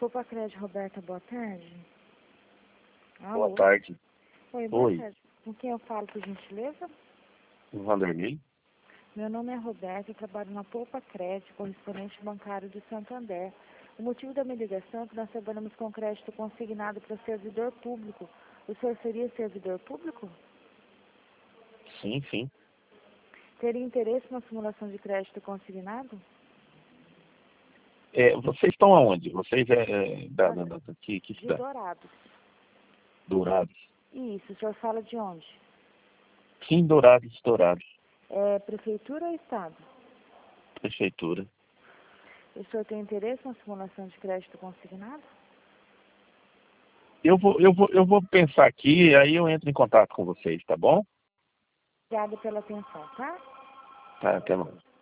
Poupa Crédito, Roberta, boa tarde. Boa Alô? tarde. Oi, boa Oi. tarde. Com quem eu falo, por gentileza? Vanderlei? Meu nome é Roberta, eu trabalho na Poupa Crédito, correspondente bancário do Santander. O motivo da minha ligação é que nós trabalhamos com crédito consignado para servidor público. O senhor seria servidor público? Sim, sim. Teria interesse na simulação de crédito consignado? Vocês estão aonde? Vocês que De cidade? Dourados. Dourados. Isso, o senhor fala de onde? Sim, Dourados, Dourados. É prefeitura ou estado? Prefeitura. O senhor tem interesse na simulação de crédito consignado? Eu vou pensar aqui, aí eu entro em contato com vocês, tá bom? Obrigada pela atenção, tá? Tá, até mais.